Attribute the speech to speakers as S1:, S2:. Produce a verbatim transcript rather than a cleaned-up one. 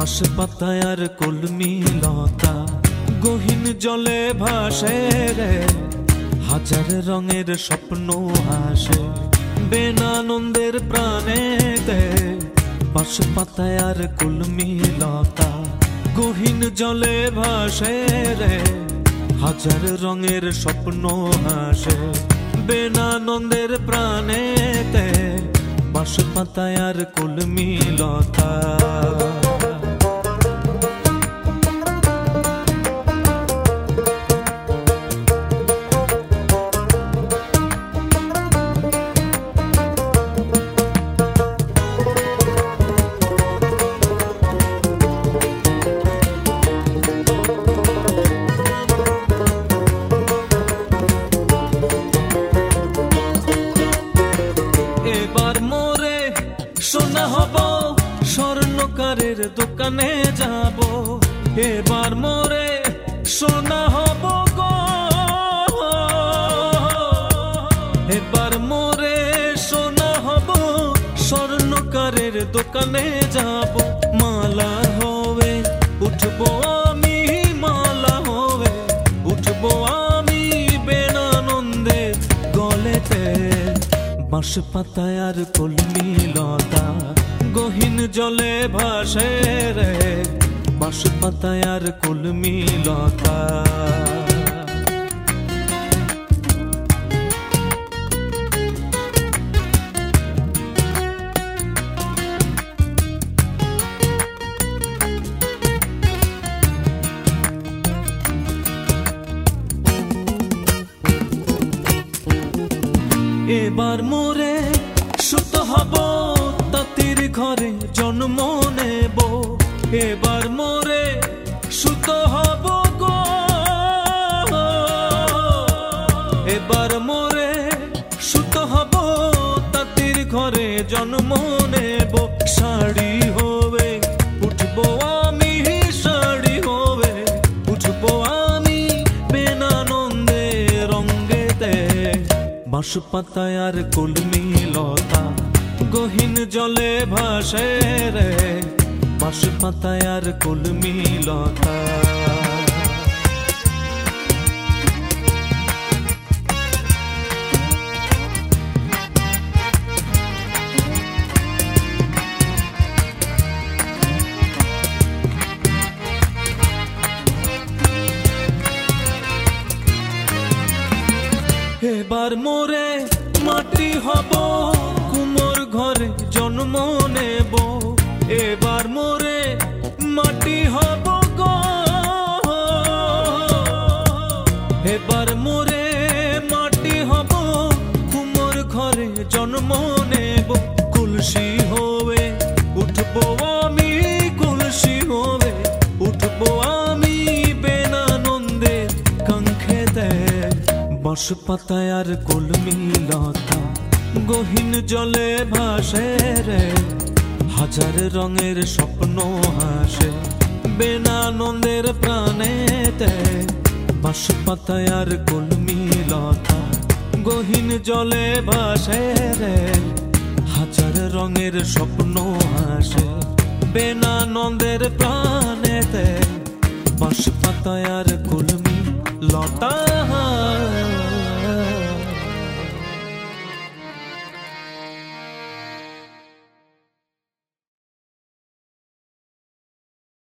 S1: বাঁশ পাতায় আর কলমি লতা গহীন জলে ভাসে রে, হাজার রঙের স্বপ্ন হাসে বেনানন্দের প্রাণেতে। বাঁশ পাতায় আর কলমি লতা গহীন জলে ভাসে রে, হাজার রঙের স্বপ্ন হাসে বেনানন্দের প্রাণেতে। বাঁশ পাতায় আর কলমি লতা। এবার মোরে সোনা হব, স্বর্ণকারের দোকানে যাব। এবার মোরে সোনা হব গো, এবার মোরে সোনা হব, স্বর্ণকারের দোকানে যাব। মালা হবে উঠবো আমি, মালা হবে উঠবো আমি বেনানন্দে গলেতে। বাঁশ পাতায় আর কলমি লতা গহীন জলে ভাসে রে, বাঁশ পাতায় আর কলমি লতা। এবার মোরে সুত হব, তাঁতির ঘরে জন্ম নেব। এবার মোরে সুত হব গো, এবার মোরে সুত হব, তাঁতির ঘরে জন্ম নেব। শাড়ি হবে উঠবো আমি, শাড়ি হবে উঠবো আমি বেনানন্দে রঙ্গেতে। বাঁশ পাতায় আর কলমি লতা গহীন জলে ভাসে রে, বাঁশ পাতায় আর কলমি লতা। এবার মোরে মাটি হব, কুমোর ঘরে জন্ম নেব। এবার মোরে মাটি হব গো, এবার মোরে মাটি হব, কুমোর ঘরে জন্ম নেব। কলসি হবে উঠবো আমি, কলসি হবে উঠবো আমি বেনানন্দে কাঙ্ক্ষেতে। বাঁশ পাতায় আর কলমি লতা গহীন জলে ভাসে রে, হাজার রঙের স্বপ্ন হাসে বেনানন্দের প্রাণেতে। বাঁশ পাতায় আর কলমি লতা গহীন জলে ভাসে রে, হাজার রঙের স্বপ্ন হাসে বেনানন্দের প্রাণেতে। বাঁশ পাতায় আর কলমি লতা।